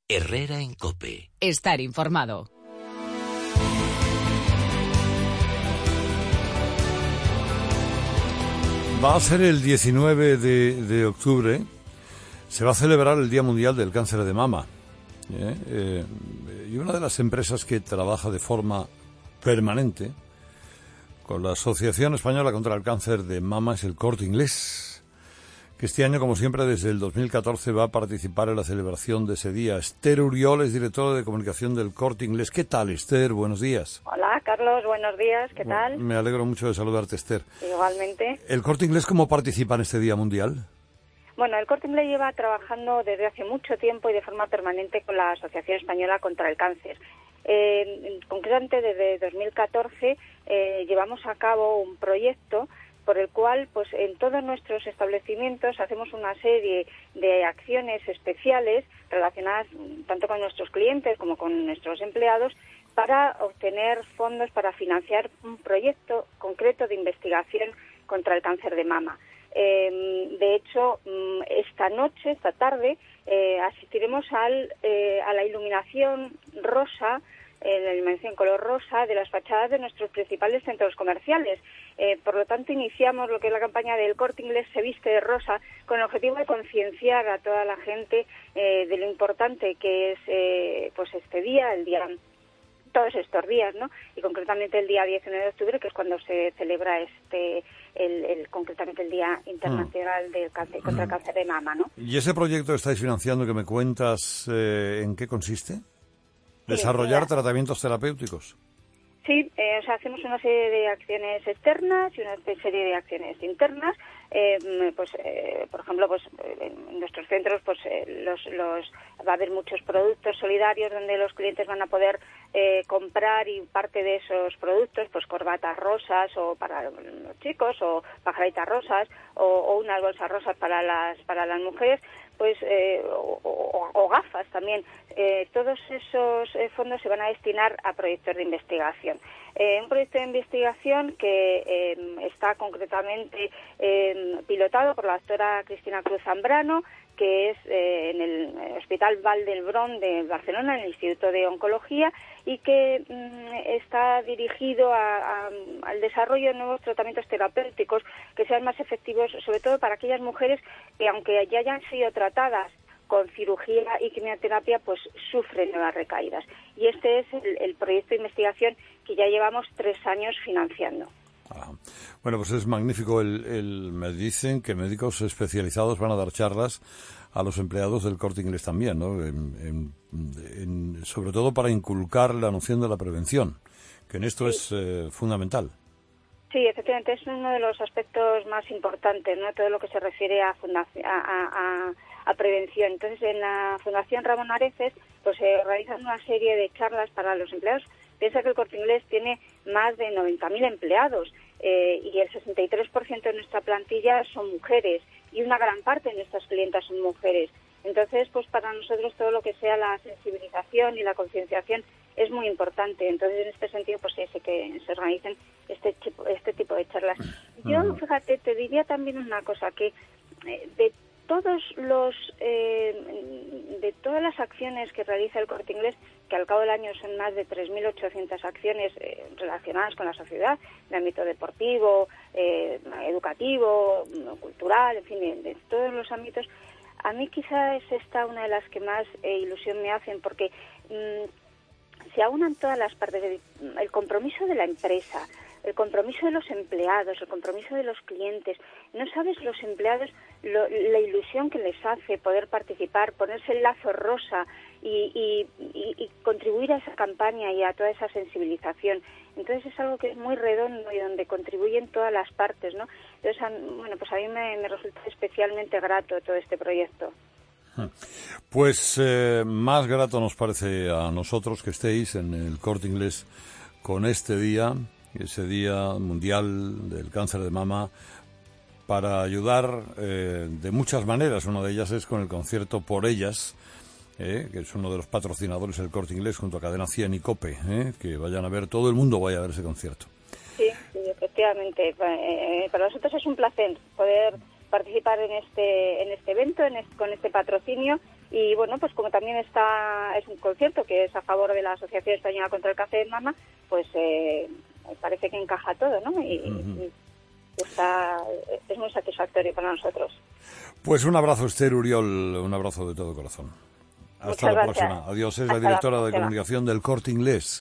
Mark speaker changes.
Speaker 1: Herrera en COPE.
Speaker 2: Estar informado.
Speaker 3: Va a ser el 19 de octubre, se va a celebrar el Día Mundial del Cáncer de Mama. Y una de las empresas que trabaja de forma permanente con la Asociación Española contra el Cáncer de Mama es el Corte Inglés, que este año, como siempre, desde el 2014 va a participar en la celebración de ese día. Esther Uriol es directora de comunicación del Corte Inglés. ¿Qué tal, Esther? Buenos días.
Speaker 4: Hola, Carlos. Buenos días. ¿Qué tal?
Speaker 3: Me alegro mucho de saludarte, Esther.
Speaker 4: Igualmente.
Speaker 3: ¿El Corte Inglés cómo participa en este Día Mundial?
Speaker 4: Bueno, el Corte Inglés lleva trabajando desde hace mucho tiempo y de forma permanente con la Asociación Española contra el Cáncer. Concretamente, desde 2014 llevamos a cabo un proyecto por el cual, pues, en todos nuestros establecimientos hacemos una serie de acciones especiales relacionadas tanto con nuestros clientes como con nuestros empleados para obtener fondos para financiar un proyecto concreto de investigación contra el cáncer de mama. De hecho, esta tarde, asistiremos a la iluminación rosa, la iluminación color rosa de las fachadas de nuestros principales centros comerciales. Por lo tanto, iniciamos lo que es la campaña del Corte Inglés se viste de rosa con el objetivo de concienciar a toda la gente de lo importante que es pues este día, todos estos días, ¿no? Y concretamente el día 19 de octubre, que es cuando se celebra concretamente el Día Internacional del Cáncer, contra el Cáncer de Mama, ¿no?
Speaker 3: ¿Y ese proyecto que estáis financiando que me cuentas, en qué consiste? ¿Desarrollar tratamientos terapéuticos?
Speaker 4: Sí, hacemos una serie de acciones externas y una serie de acciones internas. Por ejemplo, en nuestros centros va a haber muchos productos solidarios donde los clientes van a poder comprar, y parte de esos productos, pues corbatas rosas o para los chicos, o pajaritas rosas, o unas bolsas rosas para las mujeres, pues o gafas también. Todos esos fondos se van a destinar a proyectos de investigación. Un proyecto de investigación que está concretamente pilotado por la doctora Cristina Cruz Zambrano, que es en el Hospital Vall d'Hebron de Barcelona, en el Instituto de Oncología, y que está dirigido al desarrollo de nuevos tratamientos terapéuticos que sean más efectivos, sobre todo para aquellas mujeres que, aunque ya hayan sido tratadas con cirugía y quimioterapia, pues sufren nuevas recaídas. Y este es el proyecto de investigación que ya llevamos 3 años financiando.
Speaker 3: Bueno, pues es magnífico. Me dicen que médicos especializados van a dar charlas a los empleados del Corte Inglés también, ¿no? Sobre todo para inculcar la noción de la prevención, que en esto es fundamental.
Speaker 4: Sí, efectivamente, es uno de los aspectos más importantes, ¿no? Todo lo que se refiere a prevención. Entonces, en la Fundación Ramón Areces, pues se realizan una serie de charlas para los empleados. Piensa que el Corte Inglés tiene más de 90.000 empleados y el 63% de nuestra plantilla son mujeres, y una gran parte de nuestras clientas son mujeres. Entonces, pues para nosotros todo lo que sea la sensibilización y la concienciación es muy importante. Entonces, en este sentido, pues sí, que se organicen este tipo de charlas. Yo, fíjate, te diría también una cosa, que de todas las acciones que realiza el Corte Inglés, que al cabo del año son más de 3.800 acciones relacionadas con la sociedad, de ámbito deportivo, educativo, cultural, en fin, de todos los ámbitos, a mí quizá es esta una de las que más ilusión me hacen, porque se aunan todas las partes, el compromiso de la empresa, el compromiso de los empleados, el compromiso de los clientes. No sabes los empleados la ilusión que les hace poder participar, ponerse el lazo rosa y contribuir a esa campaña y a toda esa sensibilización. Entonces es algo que es muy redondo y donde contribuyen todas las partes, ¿no? Entonces, pues a mí me resulta especialmente grato todo este proyecto.
Speaker 3: Pues más grato nos parece a nosotros que estéis en el Corte Inglés con ese Día Mundial del Cáncer de Mama, para ayudar de muchas maneras. Una de ellas es con el concierto Por Ellas, que es uno de los patrocinadores del Corte Inglés junto a Cadena 100 y COPE, que vayan a ver, todo el mundo vaya a ver ese concierto.
Speaker 4: Sí, efectivamente. Para nosotros es un placer poder participar en este evento, con este patrocinio, Y bueno, pues como también es un concierto que es a favor de la Asociación Española contra el Cáncer de Mama, pues parece que encaja todo, ¿no? Y es muy satisfactorio para nosotros.
Speaker 3: Pues un abrazo, Esther Uriol, un abrazo de todo corazón. Hasta la próxima. Adiós, es la directora de comunicación del Corte Inglés.